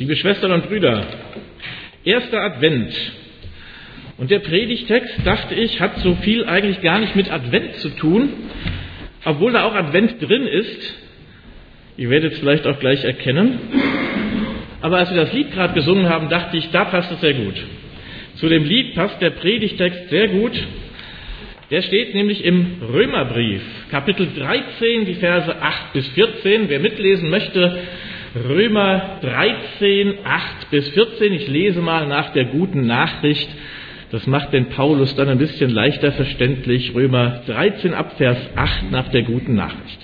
liebe Schwestern und Brüder, erster Advent. Und der Predigtext, dachte ich, hat so viel eigentlich gar nicht mit Advent zu tun, obwohl da auch Advent drin ist. Ihr werdet es vielleicht auch gleich erkennen. Aber als wir das Lied gerade gesungen haben, dachte ich, da passt es sehr gut. Zu dem Lied passt der Predigtext sehr gut. Der steht nämlich im Römerbrief, Kapitel 13, die Verse 8 bis 14. Wer mitlesen möchte, Römer 13, 8 bis 14. Ich lese mal nach der guten Nachricht. Das macht den Paulus dann ein bisschen leichter verständlich. Römer 13 ab Vers 8 nach der guten Nachricht.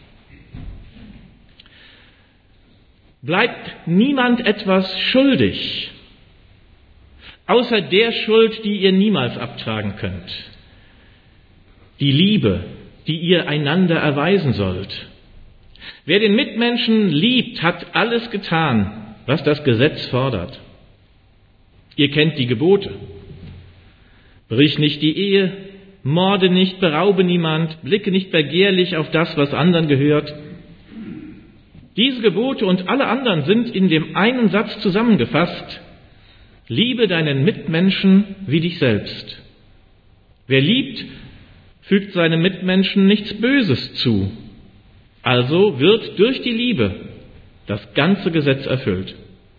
Bleibt niemand etwas schuldig, außer der Schuld, die ihr niemals abtragen könnt. Die Liebe, die ihr einander erweisen sollt. Wer den Mitmenschen liebt, hat alles getan, was das Gesetz fordert. Ihr kennt die Gebote. Brich nicht die Ehe, morde nicht, beraube niemand, blicke nicht begehrlich auf das, was anderen gehört. Diese Gebote und alle anderen sind in dem einen Satz zusammengefasst. Liebe deinen Mitmenschen wie dich selbst. Wer liebt, fügt seinem Mitmenschen nichts Böses zu. Also wird durch die Liebe das ganze Gesetz erfüllt.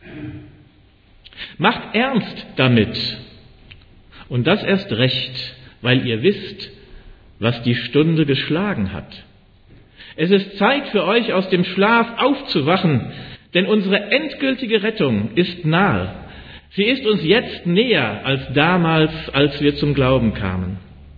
Macht ernst damit. Und das erst recht, weil ihr wisst, was die Stunde geschlagen hat. Es ist Zeit für euch, aus dem Schlaf aufzuwachen, denn unsere endgültige Rettung ist nahe. Sie ist uns jetzt näher als damals, als wir zum Glauben kamen.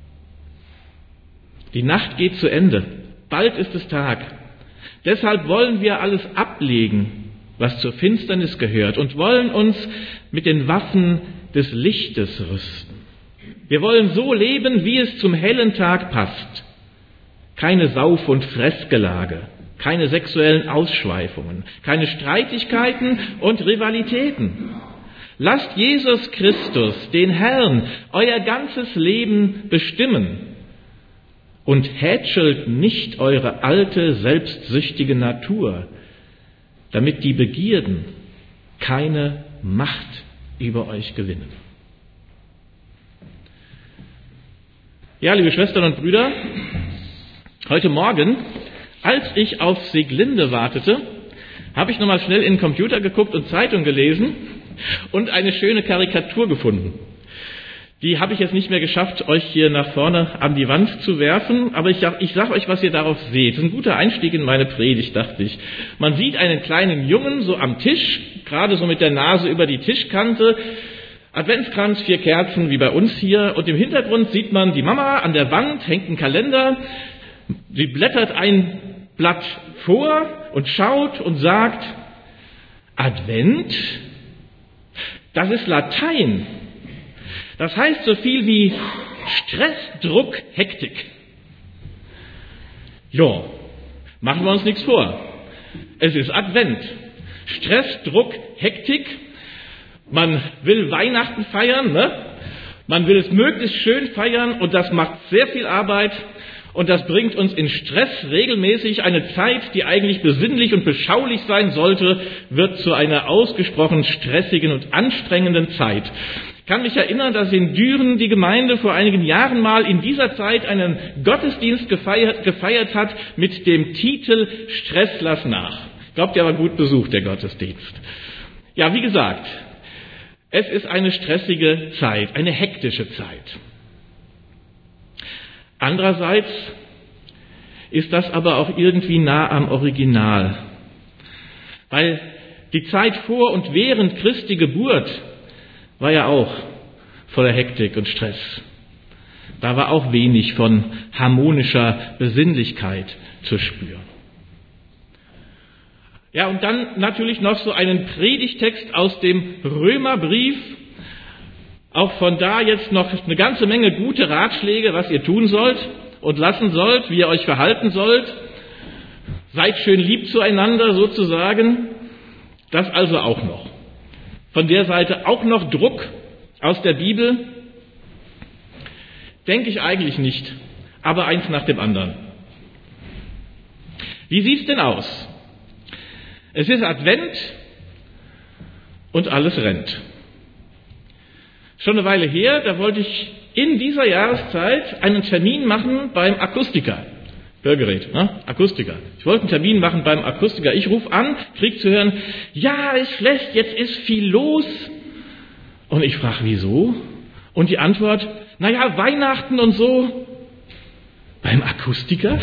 Die Nacht geht zu Ende. Bald ist es Tag. Deshalb wollen wir alles ablegen, was zur Finsternis gehört, und wollen uns mit den Waffen des Lichtes rüsten. Wir wollen so leben, wie es zum hellen Tag passt. Keine Sauf- und Fressgelage, keine sexuellen Ausschweifungen, keine Streitigkeiten und Rivalitäten. Lasst Jesus Christus, den Herrn, euer ganzes Leben bestimmen und hätschelt nicht eure alte, selbstsüchtige Natur, damit die Begierden keine Macht über euch gewinnen. Ja, liebe Schwestern und Brüder, heute Morgen, als ich auf Sieglinde wartete, habe ich nochmal schnell in den Computer geguckt und Zeitung gelesen und eine schöne Karikatur gefunden. Die habe ich jetzt nicht mehr geschafft, euch hier nach vorne an die Wand zu werfen, aber ich sage euch, was ihr darauf seht. Das ist ein guter Einstieg in meine Predigt, dachte ich. Man sieht einen kleinen Jungen so am Tisch, gerade so mit der Nase über die Tischkante, Adventskranz, 4 Kerzen wie bei uns hier, und im Hintergrund sieht man die Mama, an der Wand hängt ein Kalender, sie blättert ein Blatt vor und schaut und sagt, Advent, das ist Latein. Das heißt so viel wie Stress, Druck, Hektik. Ja, machen wir uns nichts vor. Es ist Advent. Stress, Druck, Hektik. Man will Weihnachten feiern, ne? Man will es möglichst schön feiern und das macht sehr viel Arbeit und das bringt uns in Stress regelmäßig. Eine Zeit, die eigentlich besinnlich und beschaulich sein sollte, wird zu einer ausgesprochen stressigen und anstrengenden Zeit. Ich kann mich erinnern, dass in Düren die Gemeinde vor einigen Jahren mal in dieser Zeit einen Gottesdienst gefeiert hat mit dem Titel Stress lass nach. Ich glaube, der war gut besucht, der Gottesdienst. Ja, wie gesagt, es ist eine stressige Zeit, eine hektische Zeit. Andererseits ist das aber auch irgendwie nah am Original, weil die Zeit vor und während Christi Geburt war ja auch voller Hektik und Stress. Da war auch wenig von harmonischer Besinnlichkeit zu spüren. Ja, und dann natürlich noch so einen Predigtext aus dem Römerbrief. Auch von da jetzt noch eine ganze Menge gute Ratschläge, was ihr tun sollt und lassen sollt, wie ihr euch verhalten sollt. Seid schön lieb zueinander sozusagen. Das also auch noch. Von der Seite auch noch Druck aus der Bibel. Denke ich eigentlich nicht, aber eins nach dem anderen. Wie sieht's denn aus? Es ist Advent und alles rennt. Schon eine Weile her, da wollte ich in dieser Jahreszeit einen Termin machen beim Akustiker. Hörgerät, ne? Akustiker. Ich wollte einen Termin machen beim Akustiker. Ich rufe an, krieg zu hören, ja, ist schlecht, jetzt ist viel los. Und ich frage, wieso? Und die Antwort, naja, Weihnachten und so. Beim Akustiker?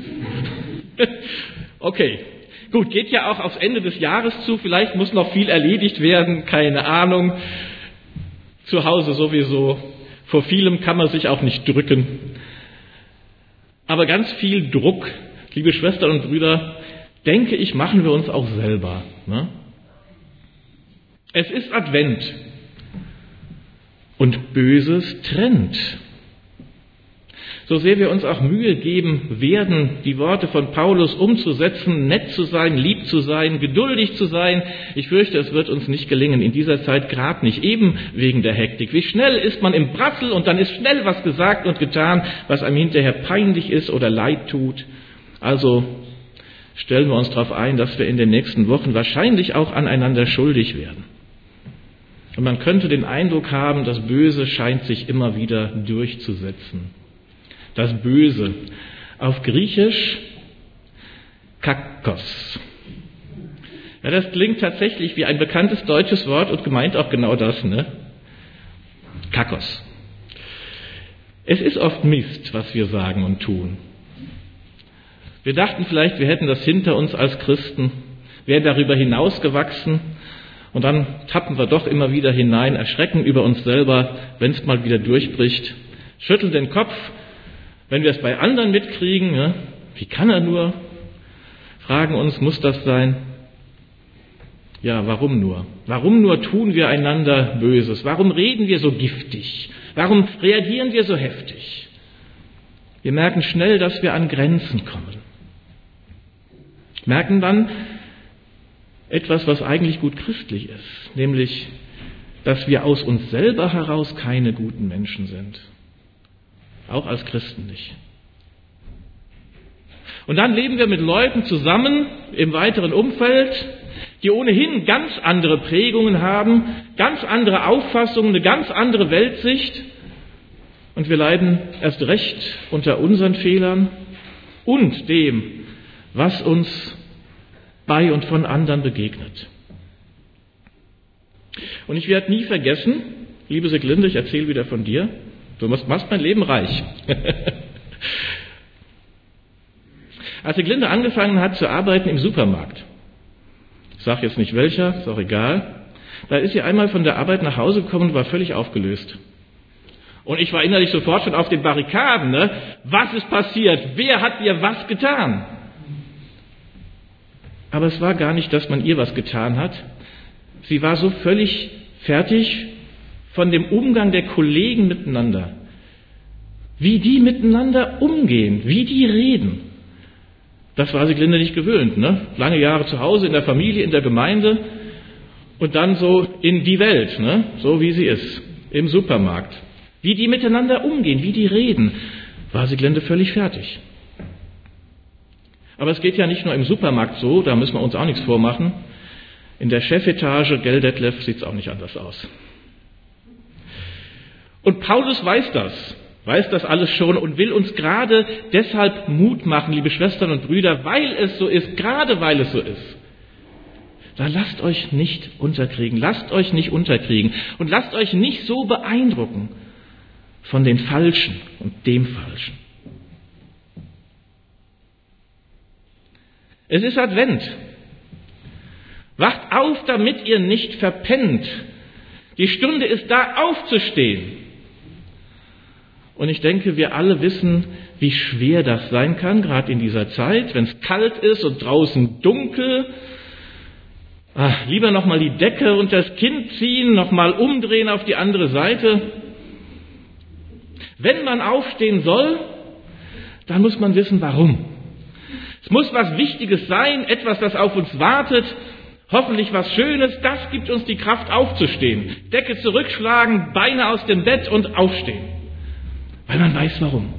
Okay, gut, geht ja auch aufs Ende des Jahres zu. Vielleicht muss noch viel erledigt werden, keine Ahnung. Zu Hause sowieso. Vor vielem kann man sich auch nicht drücken. Aber ganz viel Druck, liebe Schwestern und Brüder, denke ich, machen wir uns auch selber. Ne? Es ist Advent und Böses trennt. So sehr wir uns auch Mühe geben werden, die Worte von Paulus umzusetzen, nett zu sein, lieb zu sein, geduldig zu sein, ich fürchte, es wird uns nicht gelingen, in dieser Zeit gerade nicht, eben wegen der Hektik. Wie schnell ist man im Brassel und dann ist schnell was gesagt und getan, was einem hinterher peinlich ist oder leid tut. Also stellen wir uns darauf ein, dass wir in den nächsten Wochen wahrscheinlich auch aneinander schuldig werden. Und man könnte den Eindruck haben, das Böse scheint sich immer wieder durchzusetzen. Das Böse. Auf Griechisch Kakos. Ja, das klingt tatsächlich wie ein bekanntes deutsches Wort und gemeint auch genau das, ne? Kakos. Es ist oft Mist, was wir sagen und tun. Wir dachten vielleicht, wir hätten das hinter uns als Christen, wären darüber hinausgewachsen und dann tappen wir doch immer wieder hinein, erschrecken über uns selber, wenn es mal wieder durchbricht, schütteln den Kopf. Wenn wir es bei anderen mitkriegen, ja, wie kann er nur? Fragen uns, muss das sein? Ja, warum nur? Warum nur tun wir einander Böses? Warum reden wir so giftig? Warum reagieren wir so heftig? Wir merken schnell, dass wir an Grenzen kommen. Merken dann etwas, was eigentlich gut christlich ist, nämlich, dass wir aus uns selber heraus keine guten Menschen sind. Auch als Christen nicht. Und dann leben wir mit Leuten zusammen im weiteren Umfeld, die ohnehin ganz andere Prägungen haben, ganz andere Auffassungen, eine ganz andere Weltsicht. Und wir leiden erst recht unter unseren Fehlern und dem, was uns bei und von anderen begegnet. Und ich werde nie vergessen, liebe Sieglinde, ich erzähle wieder von dir, du machst mein Leben reich. Als Sieglinde angefangen hat zu arbeiten im Supermarkt, ich sage jetzt nicht welcher, ist auch egal, da ist sie einmal von der Arbeit nach Hause gekommen und war völlig aufgelöst. Und ich war innerlich sofort schon auf den Barrikaden. Ne? Was ist passiert? Wer hat ihr was getan? Aber es war gar nicht, dass man ihr was getan hat. Sie war so völlig fertig von dem Umgang der Kollegen miteinander. Wie die miteinander umgehen, wie die reden. Das war Sieglinde nicht gewöhnt. Ne? Lange Jahre zu Hause, in der Familie, in der Gemeinde und dann so in die Welt, ne? So wie sie ist, im Supermarkt. Wie die miteinander umgehen, wie die reden, war Sieglinde völlig fertig. Aber es geht ja nicht nur im Supermarkt so, da müssen wir uns auch nichts vormachen. In der Chefetage, gell, Detlef, sieht es auch nicht anders aus. Und Paulus weiß das alles schon und will uns gerade deshalb Mut machen, liebe Schwestern und Brüder, weil es so ist, gerade weil es so ist. Da lasst euch nicht unterkriegen und lasst euch nicht so beeindrucken von den Falschen und dem Falschen. Es ist Advent. Wacht auf, damit ihr nicht verpennt. Die Stunde ist da, aufzustehen. Und ich denke, wir alle wissen, wie schwer das sein kann, gerade in dieser Zeit, wenn es kalt ist und draußen dunkel. Lieber nochmal die Decke unter das Kinn ziehen, nochmal umdrehen auf die andere Seite. Wenn man aufstehen soll, dann muss man wissen, warum. Es muss was Wichtiges sein, etwas, das auf uns wartet, hoffentlich was Schönes, das gibt uns die Kraft aufzustehen. Decke zurückschlagen, Beine aus dem Bett und aufstehen. Weil man weiß, warum.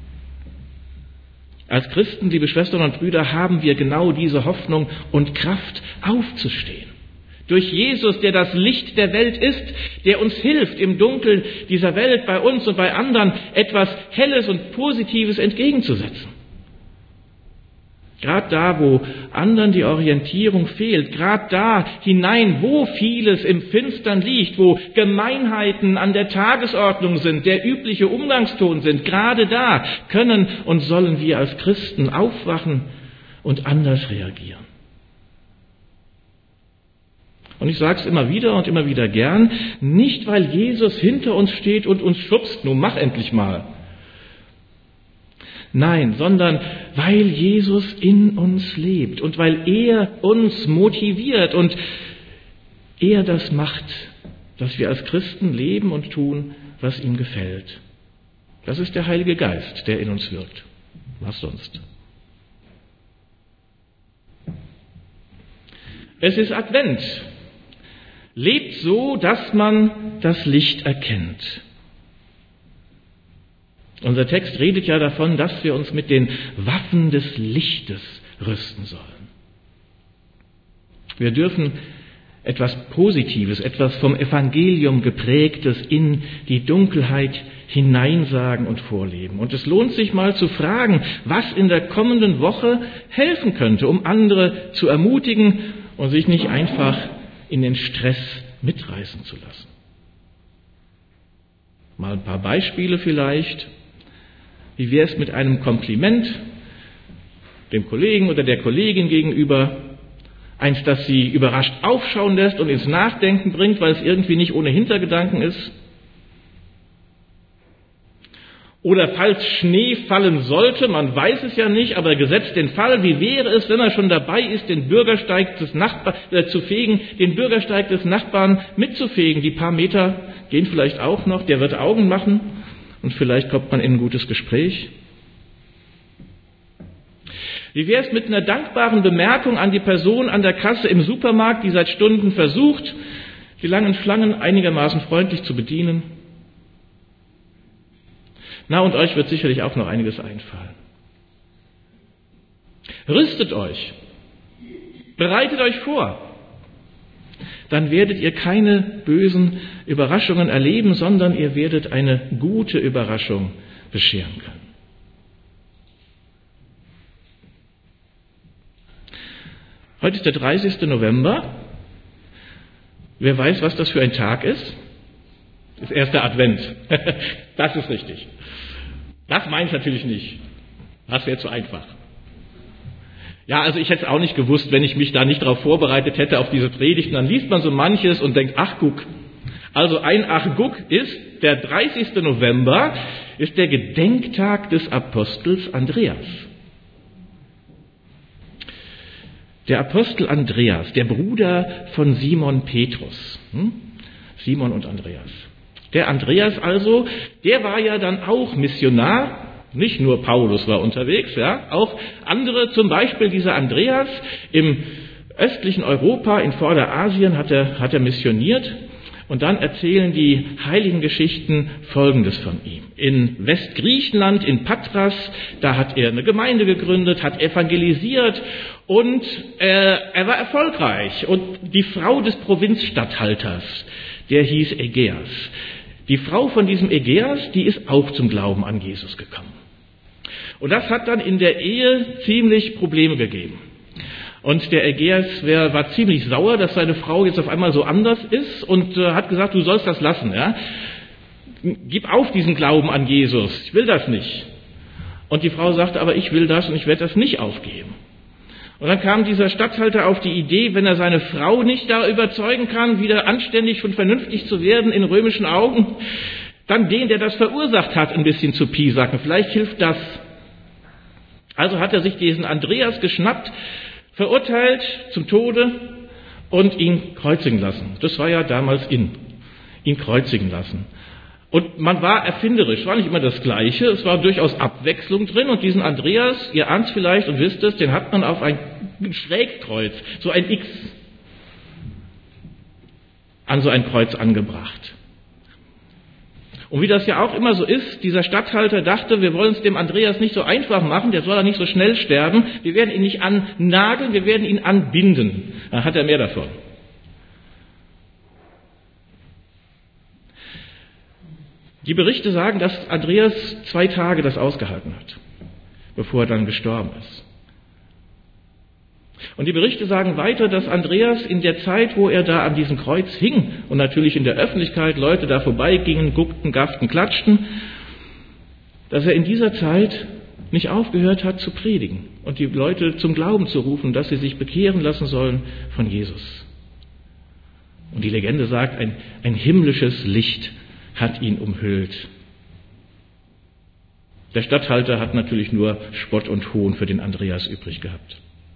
Als Christen, liebe Schwestern und Brüder, haben wir genau diese Hoffnung und Kraft aufzustehen. Durch Jesus, der das Licht der Welt ist, der uns hilft, im Dunkeln dieser Welt bei uns und bei anderen etwas Helles und Positives entgegenzusetzen. Gerade da, wo anderen die Orientierung fehlt, gerade da hinein, wo vieles im Finstern liegt, wo Gemeinheiten an der Tagesordnung sind, der übliche Umgangston sind, gerade da können und sollen wir als Christen aufwachen und anders reagieren. Und ich sage es immer wieder und immer wieder gern, nicht weil Jesus hinter uns steht und uns schubst, nun mach endlich mal. Nein, sondern weil Jesus in uns lebt und weil er uns motiviert und er das macht, dass wir als Christen leben und tun, was ihm gefällt. Das ist der Heilige Geist, der in uns wirkt. Was sonst? Es ist Advent. Lebt so, dass man das Licht erkennt. Unser Text redet ja davon, dass wir uns mit den Waffen des Lichtes rüsten sollen. Wir dürfen etwas Positives, etwas vom Evangelium geprägtes in die Dunkelheit hineinsagen und vorleben. Und es lohnt sich mal zu fragen, was in der kommenden Woche helfen könnte, um andere zu ermutigen und sich nicht einfach in den Stress mitreißen zu lassen. Mal ein paar Beispiele vielleicht. Wie wäre es mit einem Kompliment dem Kollegen oder der Kollegin gegenüber? Eins, das sie überrascht aufschauen lässt und ins Nachdenken bringt, weil es irgendwie nicht ohne Hintergedanken ist. Oder falls Schnee fallen sollte, man weiß es ja nicht, aber gesetzt den Fall, wie wäre es, wenn er schon dabei ist, den Bürgersteig des zu fegen, den Bürgersteig des Nachbarn mitzufegen? Die paar Meter gehen vielleicht auch noch, der wird Augen machen. Und vielleicht kommt man in ein gutes Gespräch. Wie wäre es mit einer dankbaren Bemerkung an die Person an der Kasse im Supermarkt, die seit Stunden versucht, die langen Schlangen einigermaßen freundlich zu bedienen? Na, und euch wird sicherlich auch noch einiges einfallen. Rüstet euch. Bereitet euch vor. Dann werdet ihr keine bösen Überraschungen erleben, sondern ihr werdet eine gute Überraschung bescheren können. Heute ist der 30. November. Wer weiß, was das für ein Tag ist? Das erste Advent. Das ist richtig. Das meine ich natürlich nicht. Das wäre zu einfach. Ja, also ich hätte es auch nicht gewusst, wenn ich mich da nicht darauf vorbereitet hätte auf diese Predigten. Dann liest man so manches und denkt, ach guck. Also ein ach guck ist, der 30. November ist der Gedenktag des Apostels Andreas. Der Apostel Andreas, der Bruder von Simon Petrus. Simon und Andreas. Der Andreas also, der war ja dann auch Missionar. Nicht nur Paulus war unterwegs, ja, auch andere, zum Beispiel dieser Andreas im östlichen Europa, in Vorderasien hat er missioniert. Und dann erzählen die heiligen Geschichten Folgendes von ihm. In Westgriechenland, in Patras, da hat er eine Gemeinde gegründet, hat evangelisiert und er war erfolgreich. Und die Frau des Provinzstatthalters, der hieß Ägeas. Die Frau von diesem Ägeas, die ist auch zum Glauben an Jesus gekommen. Und das hat dann in der Ehe ziemlich Probleme gegeben. Und der Ägeas war ziemlich sauer, dass seine Frau jetzt auf einmal so anders ist und hat gesagt, du sollst das lassen. Ja? Gib auf diesen Glauben an Jesus, ich will das nicht. Und die Frau sagte, aber ich will das und ich werde das nicht aufgeben. Und dann kam dieser Statthalter auf die Idee, wenn er seine Frau nicht da überzeugen kann, wieder anständig und vernünftig zu werden in römischen Augen, dann den, der das verursacht hat, ein bisschen zu piesacken. Vielleicht hilft das. Also hat er sich diesen Andreas geschnappt, verurteilt zum Tode und ihn kreuzigen lassen. Das war ja damals ihn kreuzigen lassen. Und man war erfinderisch, war nicht immer das Gleiche, es war durchaus Abwechslung drin und diesen Andreas, ihr ahnt es vielleicht und wisst es, den hat man auf ein Schrägkreuz, so ein X, an so ein Kreuz angebracht. Und wie das ja auch immer so ist, dieser Statthalter dachte, wir wollen es dem Andreas nicht so einfach machen, der soll ja nicht so schnell sterben, wir werden ihn nicht annageln, wir werden ihn anbinden. Dann hat er mehr davon. Die Berichte sagen, dass Andreas 2 Tage das ausgehalten hat, bevor er dann gestorben ist. Und die Berichte sagen weiter, dass Andreas in der Zeit, wo er da an diesem Kreuz hing und natürlich in der Öffentlichkeit Leute da vorbeigingen, guckten, gafften, klatschten, dass er in dieser Zeit nicht aufgehört hat zu predigen und die Leute zum Glauben zu rufen, dass sie sich bekehren lassen sollen von Jesus. Und die Legende sagt, ein himmlisches Licht hat ihn umhüllt. Der Statthalter hat natürlich nur Spott und Hohn für den Andreas übrig gehabt.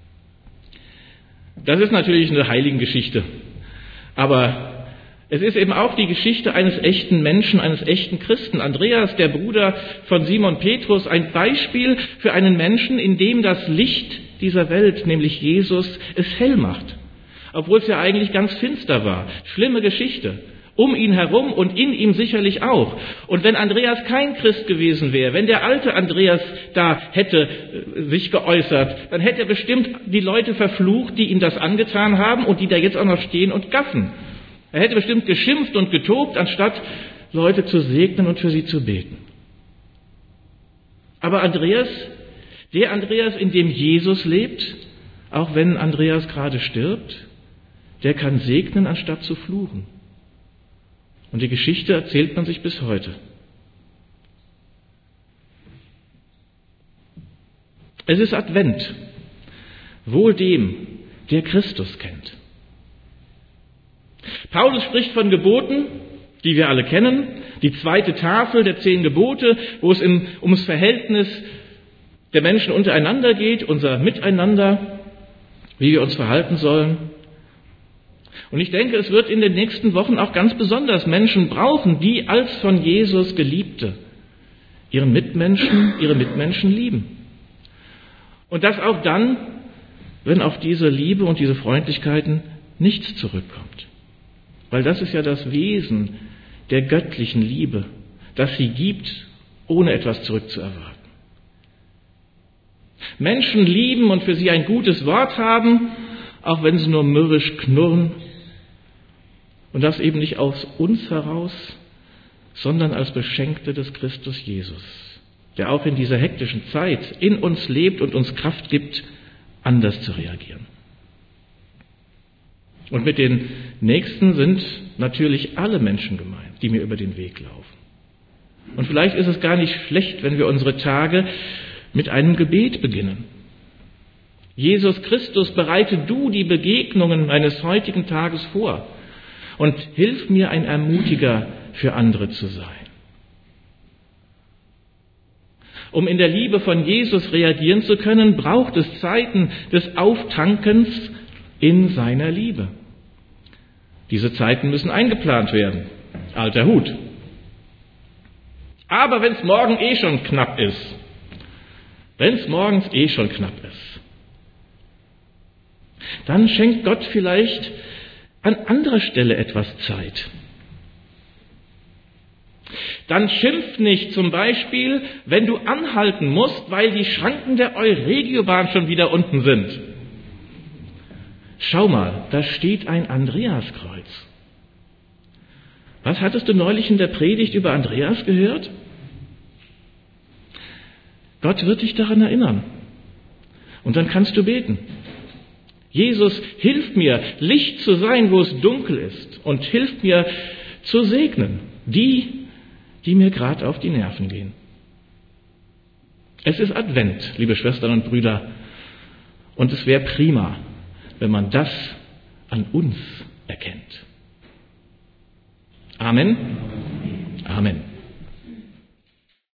Das ist natürlich eine Heiligengeschichte, aber es ist eben auch die Geschichte eines echten Menschen, eines echten Christen. Andreas, der Bruder von Simon Petrus, ein Beispiel für einen Menschen, in dem das Licht dieser Welt, nämlich Jesus, es hell macht, obwohl es ja eigentlich ganz finster war. Schlimme Geschichte. Um ihn herum und in ihm sicherlich auch. Und wenn Andreas kein Christ gewesen wäre, wenn der alte Andreas da hätte sich geäußert, dann hätte er bestimmt die Leute verflucht, die ihm das angetan haben und die da jetzt auch noch stehen und gaffen. Er hätte bestimmt geschimpft und getobt, anstatt Leute zu segnen und für sie zu beten. Aber Andreas, der Andreas, in dem Jesus lebt, auch wenn Andreas gerade stirbt, der kann segnen, anstatt zu fluchen. Und die Geschichte erzählt man sich bis heute. Es ist Advent. Wohl dem, der Christus kennt. Paulus spricht von Geboten, die wir alle kennen. Die 2. Tafel der 10 Gebote, wo es ums Verhältnis der Menschen untereinander geht, unser Miteinander, wie wir uns verhalten sollen. Und ich denke, es wird in den nächsten Wochen auch ganz besonders Menschen brauchen, die als von Jesus Geliebte ihre Mitmenschen lieben. Und das auch dann, wenn auf diese Liebe und diese Freundlichkeiten nichts zurückkommt. Weil das ist ja das Wesen der göttlichen Liebe, dass sie gibt, ohne etwas zurückzuerwarten. Menschen lieben und für sie ein gutes Wort haben, auch wenn sie nur mürrisch knurren. Und das eben nicht aus uns heraus, sondern als Beschenkte des Christus Jesus, der auch in dieser hektischen Zeit in uns lebt und uns Kraft gibt, anders zu reagieren. Und mit den Nächsten sind natürlich alle Menschen gemeint, die mir über den Weg laufen. Und vielleicht ist es gar nicht schlecht, wenn wir unsere Tage mit einem Gebet beginnen. Jesus Christus, bereite du die Begegnungen meines heutigen Tages vor. Und hilf mir, ein Ermutiger für andere zu sein. Um in der Liebe von Jesus reagieren zu können, braucht es Zeiten des Auftankens in seiner Liebe. Diese Zeiten müssen eingeplant werden. Alter Hut. Aber wenn es morgen schon knapp ist, dann schenkt Gott vielleicht an anderer Stelle etwas Zeit. Dann schimpf nicht zum Beispiel, wenn du anhalten musst, weil die Schranken der Euregiobahn schon wieder unten sind. Schau mal, da steht ein Andreaskreuz. Was hattest du neulich in der Predigt über Andreas gehört? Gott wird dich daran erinnern. Und dann kannst du beten. Jesus, hilf mir, Licht zu sein, wo es dunkel ist. Und hilf mir zu segnen, die mir gerade auf die Nerven gehen. Es ist Advent, liebe Schwestern und Brüder. Und es wäre prima, wenn man das an uns erkennt. Amen.